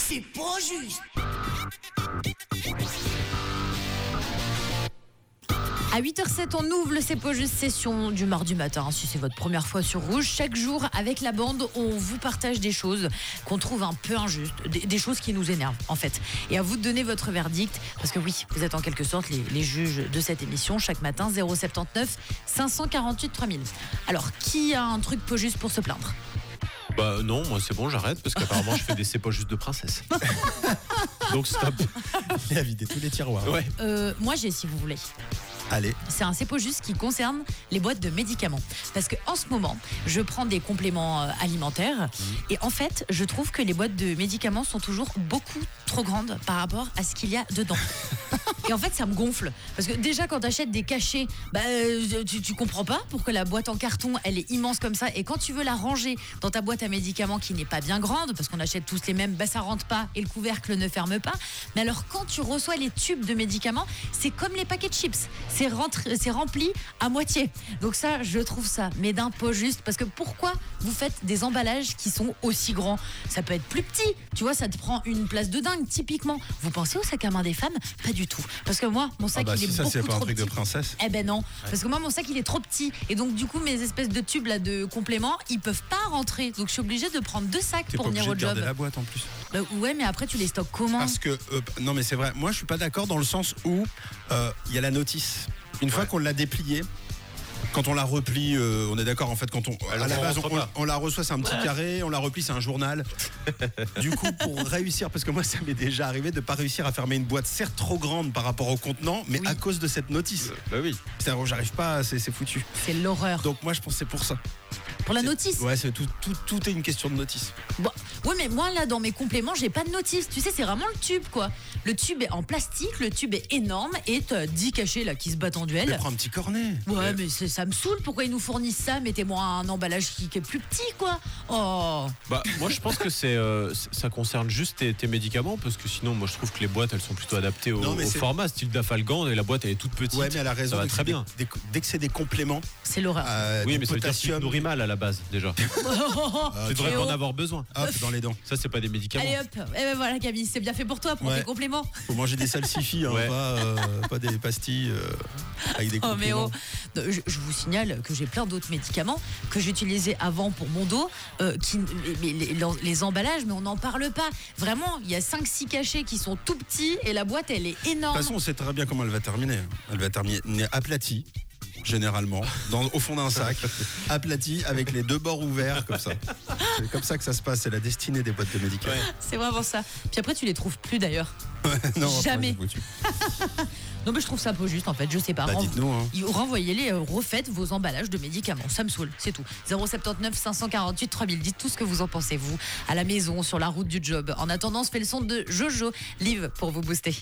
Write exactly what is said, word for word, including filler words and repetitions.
C'est pas juste. À huit heures sept, on ouvre le C'est pas juste session du mardi matin. Si c'est votre première fois sur Rouge, chaque jour avec la bande, on vous partage des choses qu'on trouve un peu injustes, des, des choses qui nous énervent en fait. Et à vous de donner votre verdict, parce que oui, vous êtes en quelque sorte les, les juges de cette émission chaque matin. Zéro soixante-neuf cinq cent quarante-huit trois mille. Alors, qui a un truc pas juste pour se plaindre? Bah non, moi c'est bon, j'arrête parce qu'apparemment je fais des c'est pas juste de princesse. Donc stop. Il a vidé tous les tiroirs. Ouais. Euh, moi j'ai, si vous voulez. Allez. C'est un C'est pas juste qui concerne les boîtes de médicaments. Parce qu'en ce moment, je prends des compléments euh, alimentaires mmh. et en fait, je trouve que les boîtes de médicaments sont toujours beaucoup trop grandes par rapport à ce qu'il y a dedans. Et en fait, ça me gonfle. Parce que déjà, quand tu achètes des cachets, bah, euh, tu, tu comprends pas pourquoi la boîte en carton, elle est immense comme ça. Et quand tu veux la ranger dans ta boîte à médicaments qui n'est pas bien grande, parce qu'on achète tous les mêmes, bah, ça rentre pas et le couvercle ne ferme pas. Mais alors, quand tu reçois les tubes de médicaments, c'est comme les paquets de chips. C'est, rentré, c'est rempli à moitié. Donc ça, je trouve ça, mais d'un pas juste. Parce que pourquoi vous faites des emballages qui sont aussi grands? Ça peut être plus petit. Tu vois, ça te prend une place de dingue, typiquement. Vous pensez au sac à main des femmes? Pas du tout. Parce que moi, mon sac, ah bah il est si ça, beaucoup c'est pas trop un truc petit. de princesse. Eh ben non. Ouais. Parce que moi, mon sac, il est trop petit. Et donc, du coup, mes espèces de tubes là, de compléments, ils peuvent pas rentrer. Donc, je suis obligée de prendre deux sacs T'es pour pas venir obligé au de job. garder la boîte en plus. Bah, ouais, mais après, tu les stockes comment? Parce que, euh, non mais c'est vrai, moi je suis pas d'accord dans le sens où il euh, y a la notice. Une ouais. fois qu'on l'a dépliée, quand on la replie, euh, on est d'accord en fait, quand on, Alors, à la base, on, on, on, on la reçoit, c'est un petit carré, on la replie, c'est un journal. Du coup, pour réussir, parce que moi ça m'est déjà arrivé de pas réussir à fermer une boîte certes trop grande par rapport au contenant, mais oui. à cause de cette notice. Euh, bah oui. C'est-à-dire, j'arrive pas, c'est, c'est foutu. C'est l'horreur. Donc moi je pense que c'est pour ça. Pour la c'est, notice? Ouais, c'est tout, tout, tout est une question de notice. Bon, ouais, mais moi là dans mes compléments, j'ai pas de notice. Tu sais, c'est vraiment le tube quoi. Le tube est en plastique, le tube est énorme et t'as dix cachets là qui se battent en duel. Mais prends un petit cornet. Ouais, mais c'est, ça me saoule. Pourquoi ils nous fournissent ça? Mettez-moi un emballage qui, qui est plus petit quoi. Oh. Bah moi je pense que c'est euh, ça concerne juste tes, tes médicaments parce que sinon moi je trouve que les boîtes elles sont plutôt adaptées au, non, au format style Dafalgan et la boîte elle est toute petite. Ouais, mais elle a raison. Ça va très bien. Des, des, dès que c'est des compléments, c'est l'horreur. Euh, oui, mais ça veut dire que tu te potassium. nourris mal à la base déjà. Euh, tu devrais oh. pas en avoir besoin. Hop, dans les dents. Ça c'est pas des médicaments. Allez hop. Et ben voilà Camille, c'est bien fait pour toi, pour ouais. tes compléments. Faut manger des salsifis, hein, ouais. pas, euh, pas des pastilles euh, avec des oh, compléments. Mais oh. je, je vous signale que j'ai plein d'autres médicaments que j'utilisais avant pour mon dos, euh, qui, mais les, les, les emballages, mais on n'en parle pas. Vraiment, il y a cinq six cachets qui sont tout petits et la boîte elle est énorme. De toute façon, on sait très bien comment elle va terminer. Elle va terminer aplatie. Généralement, dans, au fond d'un sac, aplati avec les deux bords ouverts, comme ça. C'est comme ça que ça se passe, c'est la destinée des boîtes de médicaments. Ouais. C'est vraiment ça. Puis après, tu les trouves plus d'ailleurs. Ouais, non, jamais. Non, mais je trouve ça pas juste en fait, je sais pas. Bah, Renv- dites-nous. Hein. Renvoyez-les, euh, refaites vos emballages de médicaments, ça me saoule, c'est tout. zéro soixante-neuf cinq cent quarante-huit trois mille, dites tout ce que vous en pensez, vous, à la maison, sur la route du job. En attendant, on se fait le son de Jojo, Live pour vous booster.